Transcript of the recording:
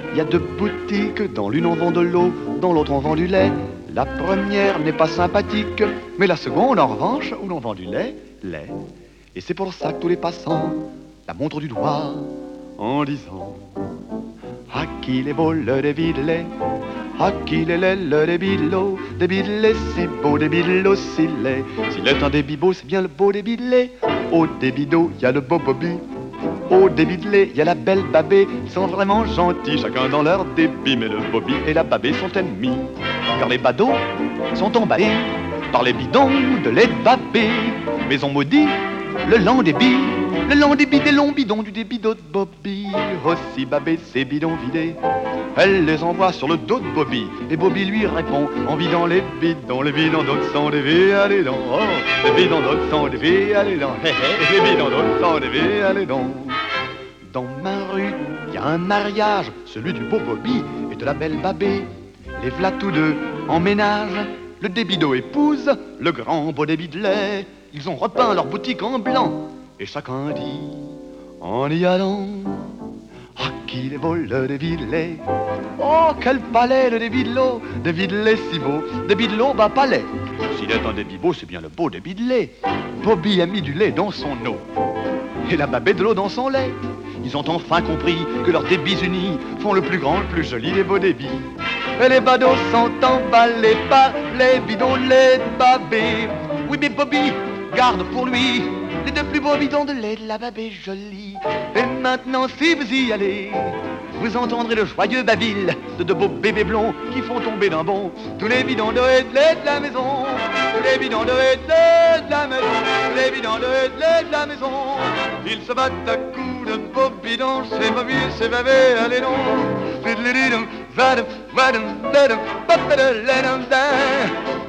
Il y a deux boutiques, dans l'une on vend de l'eau, dans l'autre on vend du lait. La première n'est pas sympathique, mais la seconde en revanche, où l'on vend du lait. Et c'est pour ça que tous les passants la montrent du doigt en disant: à qui les beaux le débilet, à qui les laits le débilet si beau, débilet si laid. S'il est un débibeau, c'est bien le beau débilet. Au débido, il y a le beau Bobby. Au débit de lait, il y a la belle Babé. Ils sont vraiment gentils, chacun dans leur débit. Mais le Bobby et la Babé sont ennemis, car les badauds sont emballés par les bidons de lait de Babé. Mais on maudit le lent débit des longs bidons du débidot de Bobby. Aussi Babé ses bidons vidés, elle les envoie sur le dos de Bobby. Et Bobby lui répond en vidant les bidons d'autres sont des vies, allez donc. Oh, les bidons d'autres sont des vies, allez donc. Les bidons d'autres sont des vies, allez donc. Dans ma rue, il y a un mariage, celui du beau Bobby et de la belle Babé. Les v'là tous deux en ménage, le débido épouse le grand beau débit de lait. Ils ont repeint leur boutique en blanc, et chacun dit en y allant: à qui les vaut le débit de lait? Oh, quel palais le débit de l'eau, débit de lait si beau, débit de l'eau, bas palais. S'il est un débit beau, c'est bien le beau débit de lait. Bobby a mis du lait dans son eau, et la Babé de l'eau dans son lait. Ils ont enfin compris que leurs débits unis font le plus grand, le plus joli des beaux débits. Et les badauds sont emballés par les bidons de lait de Babé. Oui, mais Bobby garde pour lui les deux plus beaux bidons de lait de la Babé jolie. Et maintenant, si vous y allez, vous entendrez le joyeux babil de deux beaux bébés blonds qui font tomber d'un bond tous les bidons de lait de la maison. Tous les bidons de lait de la maison. Tous les bidons de lait de la maison. Ils se battent à coups de beaux bidons. C'est Bobby, c'est Babé, allez non.